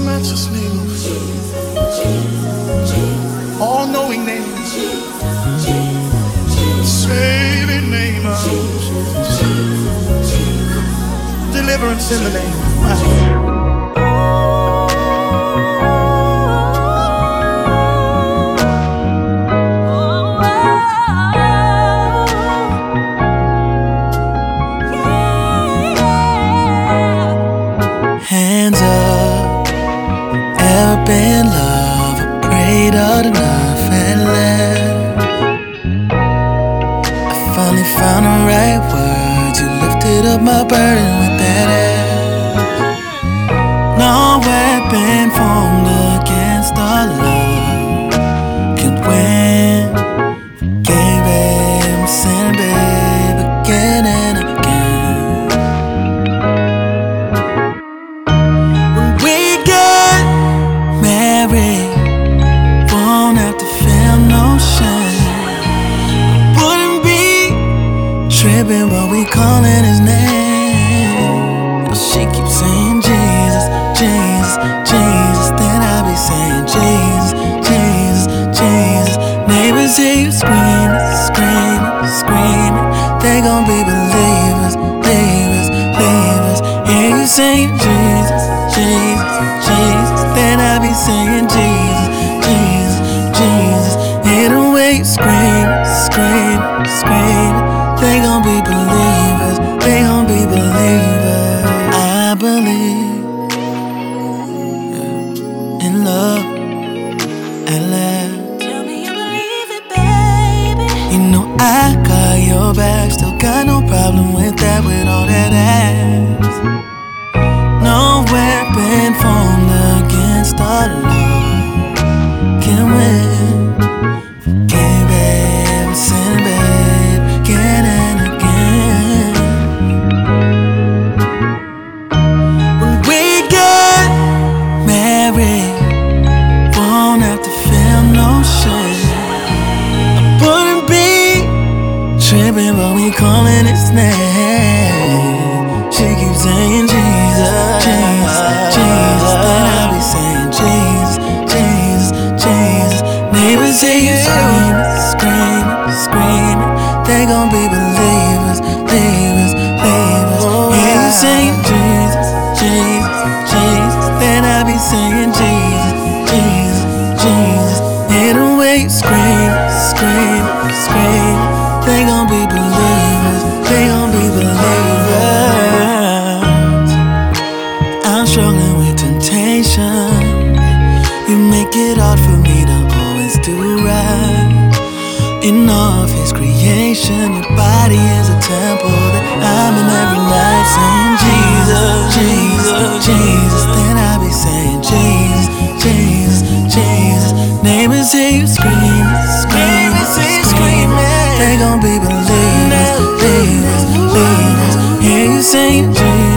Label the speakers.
Speaker 1: matchless name of all-knowing name, saving name of deliverance in the name.
Speaker 2: Hands up, ever been love, I prayed hard enough and left. I finally found the right words, you lifted up my burden with that ass. No weapon formed against our love can win. Forgave him, sin, babe, again and again. Won't have to feel no shame. Wouldn't be tripping what we calling his name. She keeps saying Jesus, Jesus, Jesus. Then I be saying Jesus, Jesus, Jesus. Neighbors hear you screaming, screaming, screaming. They gon' be believers, believers, believers. Hear you saying Jesus, Jesus, Jesus. Then I be saying Jesus, Jesus, Jesus. Hear the way you scream, scream, scream. They gon' be believers, they gon' be believers. I believe in love at last.
Speaker 3: Tell me you believe it, baby.
Speaker 2: You know I got your back, still got no problem with that, with all that ass. No weapon formed against our love can win. Forgave, babe, sin, babe, again and again. When we get married, won't have to feel no shame. I wouldn't be tripping, but we calling his name. She keeps saying Jesus, Jesus, Jesus. Then I be saying Jesus, Jesus, Jesus. Neighbors hear you screaming, screaming, screaming. They gon' be believers, believers, believers. Hear you saying Jesus, Jesus, Jesus. Then I be saying Jesus, Jesus, Jesus. Hear the way you scream, scream, scream. They gon' be believers, they gon' be believers. I'm struggling with temptation. You make it hard for me to always do right. In all of his creation, your body is a temple that I'm in every night saying Jesus, Jesus, Jesus. Then I be saying Jesus, Jesus, Jesus. Neighbors hear you scream, screaming, screaming. They gon' be believers, believers, believers. Hear you saying Jesus.